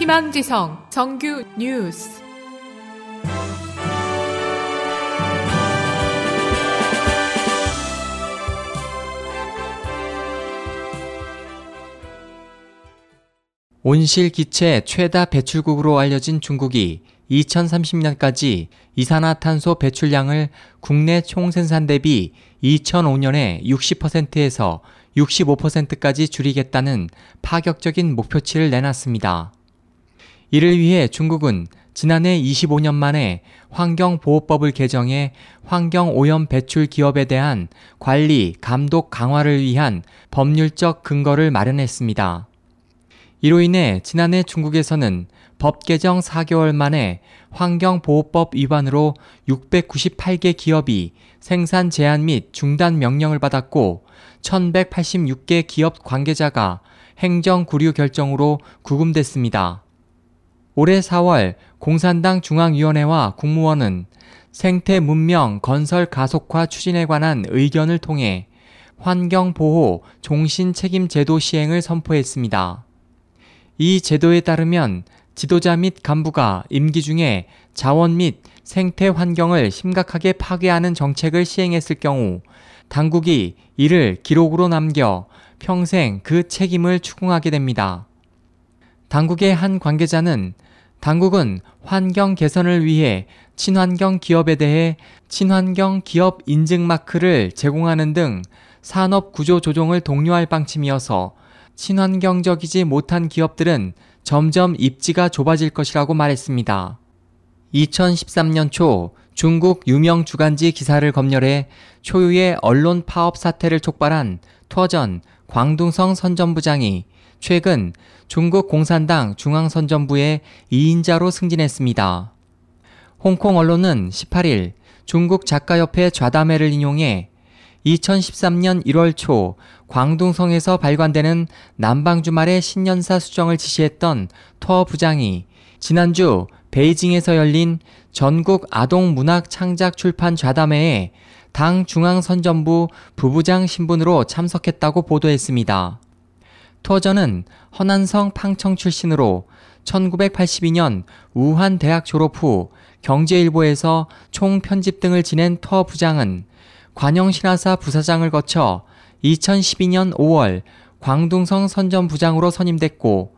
희망지성 정규 뉴스. 온실기체 최다 배출국으로 알려진 중국이 2030년까지 이산화탄소 배출량을 국내 총생산 대비 2005년에 60%에서 65%까지 줄이겠다는 파격적인 목표치를 내놨습니다. 이를 위해 중국은 지난해 25년 만에 환경보호법을 개정해 환경오염 배출 기업에 대한 관리, 감독 강화를 위한 법률적 근거를 마련했습니다. 이로 인해 지난해 중국에서는 법 개정 4개월 만에 환경보호법 위반으로 698개 기업이 생산 제한 및 중단 명령을 받았고 1186개 기업 관계자가 행정구류 결정으로 구금됐습니다. 올해 4월 공산당 중앙위원회와 국무원은 생태문명 건설 가속화 추진에 관한 의견을 통해 환경보호 종신책임제도 시행을 선포했습니다. 이 제도에 따르면 지도자 및 간부가 임기 중에 자원 및 생태 환경을 심각하게 파괴하는 정책을 시행했을 경우 당국이 이를 기록으로 남겨 평생 그 책임을 추궁하게 됩니다. 당국의 한 관계자는 당국은 환경 개선을 위해 친환경 기업에 대해 친환경 기업 인증 마크를 제공하는 등 산업 구조 조정을 독려할 방침이어서 친환경적이지 못한 기업들은 점점 입지가 좁아질 것이라고 말했습니다. 2013년 초 중국 유명 주간지 기사를 검열해 초유의 언론 파업 사태를 촉발한 터전 광둥성 선전부장이 최근 중국 공산당 중앙선전부의 2인자로 승진했습니다. 홍콩 언론은 18일 중국 작가협회 좌담회를 인용해 2013년 1월 초 광둥성에서 발간되는 남방주말의 신년사 수정을 지시했던 터 부장이 지난주 베이징에서 열린 전국 아동문학 창작 출판 좌담회에 당 중앙선전부 부부장 신분으로 참석했다고 보도했습니다. 터전은 허난성 팡청 출신으로 1982년 우한 대학 졸업 후 경제일보에서 총편집 등을 지낸 터 부장은 관영신화사 부사장을 거쳐 2012년 5월 광둥성 선전부장으로 선임됐고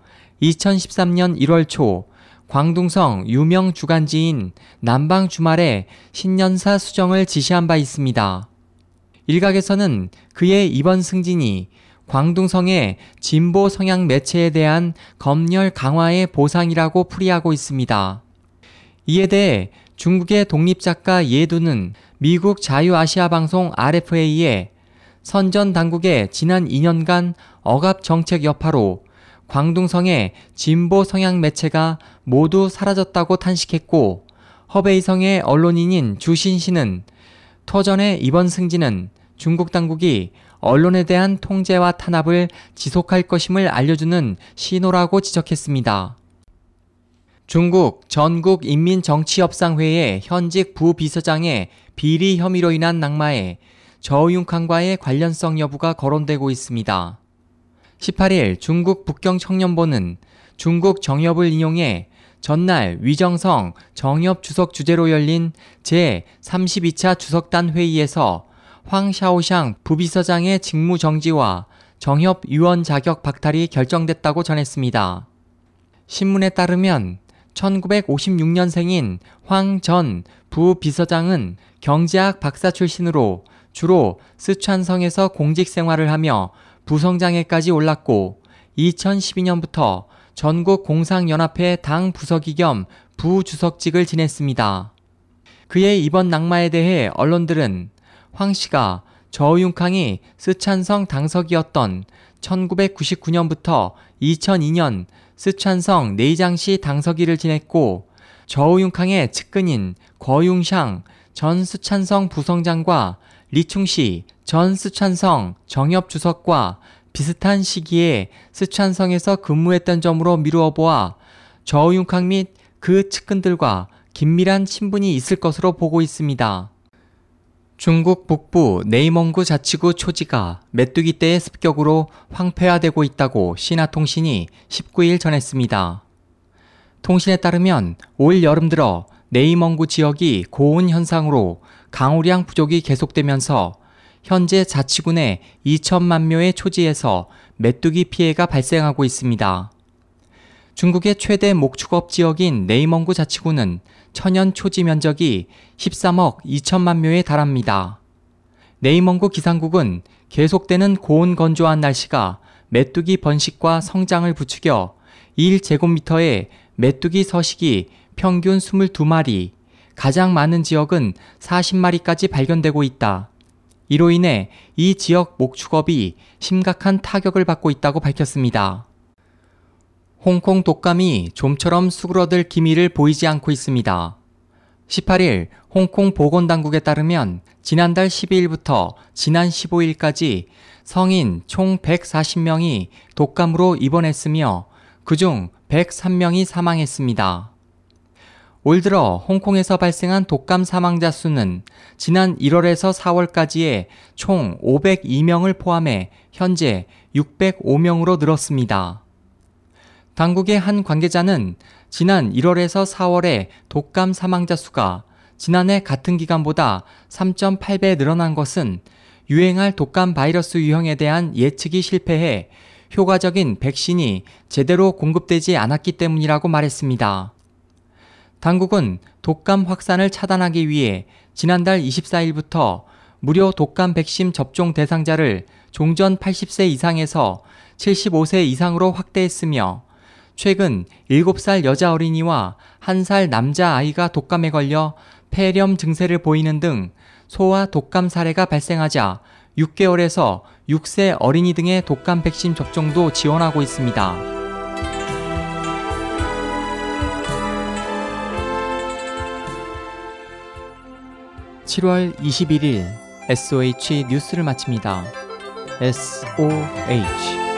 2013년 1월 초 광둥성 유명 주간지인 남방주말의 신년사 수정을 지시한 바 있습니다. 일각에서는 그의 이번 승진이 광둥성의 진보 성향 매체에 대한 검열 강화의 보상이라고 풀이하고 있습니다. 이에 대해 중국의 독립작가 예두는 미국 자유아시아방송 RFA에 선전 당국의 지난 2년간 억압 정책 여파로 광둥성의 진보 성향 매체가 모두 사라졌다고 탄식했고 허베이성의 언론인인 주신씨는 터전의 이번 승진은 중국 당국이 언론에 대한 통제와 탄압을 지속할 것임을 알려주는 신호라고 지적했습니다. 중국 전국인민정치협상회의 현직 부비서장의 비리 혐의로 인한 낙마에 저우융캉과의 관련성 여부가 거론되고 있습니다. 18일 중국 북경청년보는 중국 정협을 인용해 전날 위정성 정협 주석 주재로 열린 제32차 주석단 회의에서 황 샤오샹 부비서장의 직무 정지와 정협 위원 자격 박탈이 결정됐다고 전했습니다. 신문에 따르면 1956년생인 황 전 부비서장은 경제학 박사 출신으로 주로 스촨성에서 공직 생활을 하며 부성장에까지 올랐고 2012년부터 전국 공상연합회 당 부서기 겸 부주석직을 지냈습니다. 그의 이번 낙마에 대해 언론들은 황 씨가 저우융캉이 스촨성 당석이었던 1999년부터 2002년 스촨성 네이장시 당서기를 지냈고 저우융캉의 측근인 거융샹 전 스촨성 부성장과 리충시 전 스촨성 정협주석과 비슷한 시기에 스촨성에서 근무했던 점으로 미루어 보아 저우융캉 및 그 측근들과 긴밀한 친분이 있을 것으로 보고 있습니다. 중국 북부 네이멍구 자치구 초지가 메뚜기 떼의 습격으로 황폐화되고 있다고 신화통신이 19일 전했습니다. 통신에 따르면 올 여름 들어 네이멍구 지역이 고온 현상으로 강우량 부족이 계속되면서 현재 자치군의 2천만 묘의 초지에서 메뚜기 피해가 발생하고 있습니다. 중국의 최대 목축업 지역인 네이멍구 자치구는 천연 초지 면적이 13억 2천만 묘에 달합니다. 네이멍구 기상국은 계속되는 고온 건조한 날씨가 메뚜기 번식과 성장을 부추겨 1제곱미터에 메뚜기 서식이 평균 22마리, 가장 많은 지역은 40마리까지 발견되고 있다. 이로 인해 이 지역 목축업이 심각한 타격을 받고 있다고 밝혔습니다. 홍콩 독감이 좀처럼 수그러들 기미를 보이지 않고 있습니다. 18일 홍콩 보건당국에 따르면 지난달 12일부터 지난 15일까지 성인 총 140명이 독감으로 입원했으며 그중 103명이 사망했습니다. 올 들어 홍콩에서 발생한 독감 사망자 수는 지난 1월에서 4월까지의 총 502명을 포함해 현재 605명으로 늘었습니다. 당국의 한 관계자는 지난 1월에서 4월의 독감 사망자 수가 지난해 같은 기간보다 3.8배 늘어난 것은 유행할 독감 바이러스 유형에 대한 예측이 실패해 효과적인 백신이 제대로 공급되지 않았기 때문이라고 말했습니다. 당국은 독감 확산을 차단하기 위해 지난달 24일부터 무료 독감 백신 접종 대상자를 종전 80세 이상에서 75세 이상으로 확대했으며 최근 7살 여자 어린이와 1살 남자 아이가 독감에 걸려 폐렴 증세를 보이는 등 소아 독감 사례가 발생하자 6개월에서 6세 어린이 등의 독감 백신 접종도 지원하고 있습니다. (7월 21일) SOH 뉴스를 마칩니다. SOH